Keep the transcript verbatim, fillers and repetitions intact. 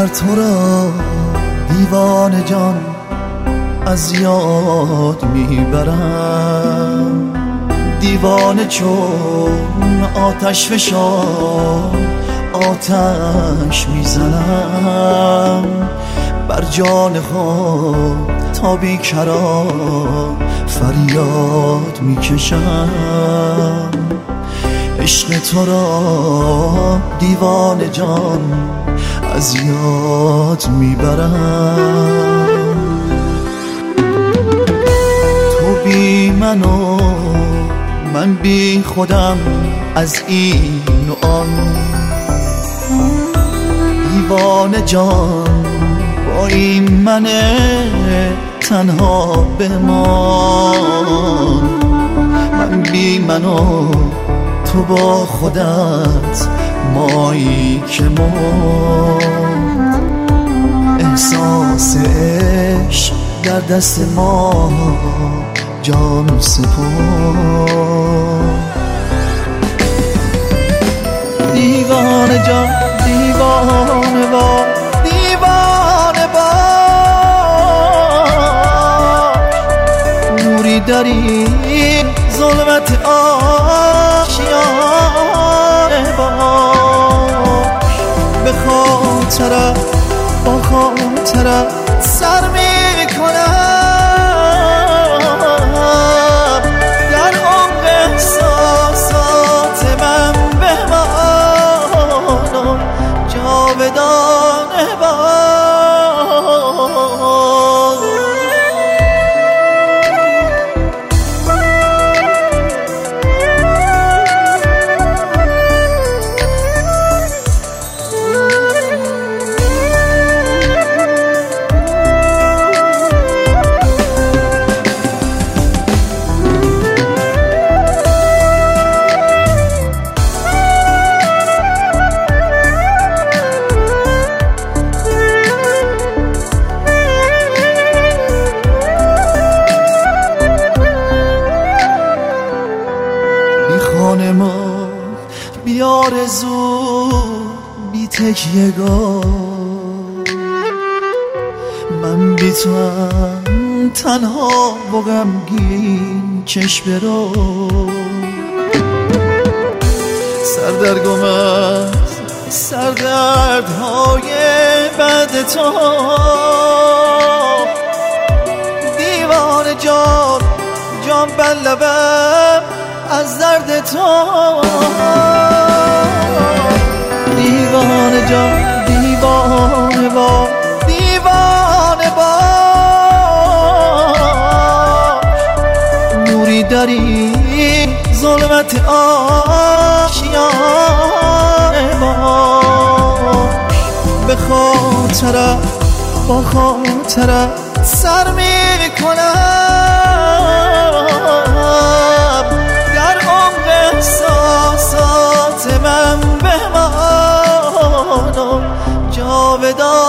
تو را دیوانه جان از یاد میبرم، دیوانه چون آتش فشان آتش میزنم، بر جان خود تا بیکران فریاد میکشم. عشق تو را دیوانه جان از یاد میبرم. تو بی من و من بی خودم از این و آن، دیوانه جان با این من تنها بمان. من بی من و تو با خودت مایی که ماند، احساس عشق در دست ما جان سپرد. دیوانه جان دیوانه با دیوانه با نوری در این ظلمت آشیانه باش. به خاطرت با خاطرت سر می کنم، در عمق احساسات من بمان و جاودانه باش. بی آرزو بی تکیه‌گاه، من بی تو هم تنها و غمگین چشم رو. سردرگم از سردردهای بعد تو، دیوانه جان جان بر لبم از درد تو. دیوانه جان دیوانه با دیوانه با نوری در این ظلمت آشیانه باش. به خاطرت با خاطرت سر می کنم، در عمق احساسات من بمان و جاودانه